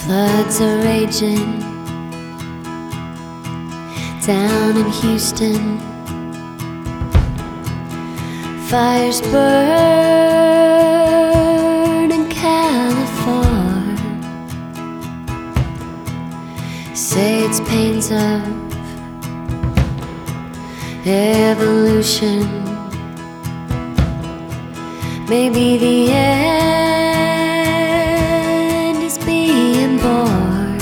Floods are raging down in Houston. Fires burn in California. Say it's pains of evolution. Maybe the end is being born.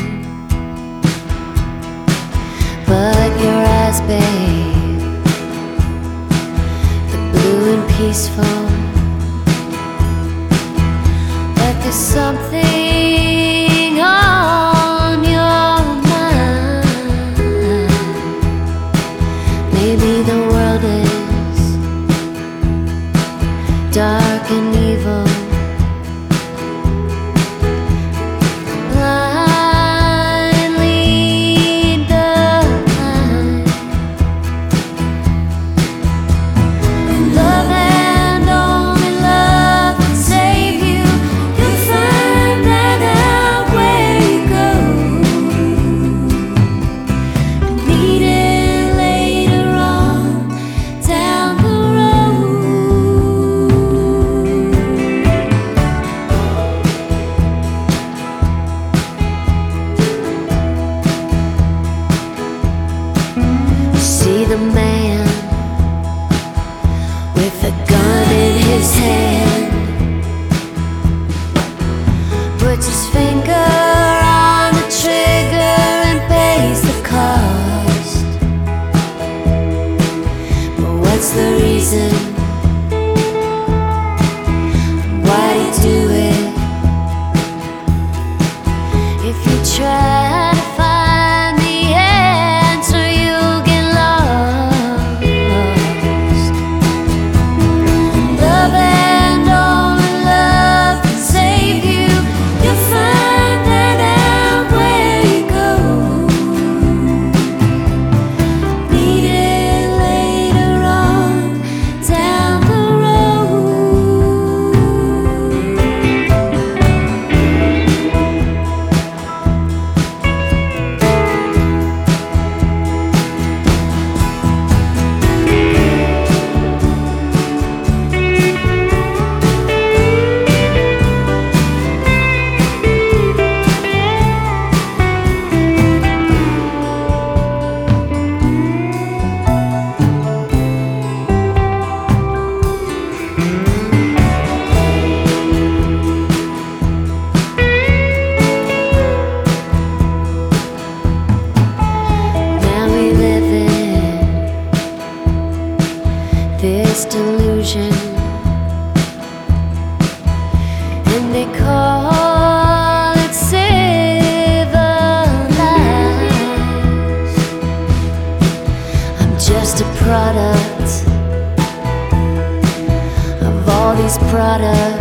But your eyes, babe, they're blue and peaceful. But there's something on your mind. Maybe the world is dark and evil. The man with a gun in his hand puts his finger on the trigger and pays the cost. But what's the reason? Why'd he do it? If you try to find the answer, you'll get lost. Love and only love can save you. You'll find that out where you go. Need it later on down the this delusion, and they call it civilized. I'm just a product of all these products.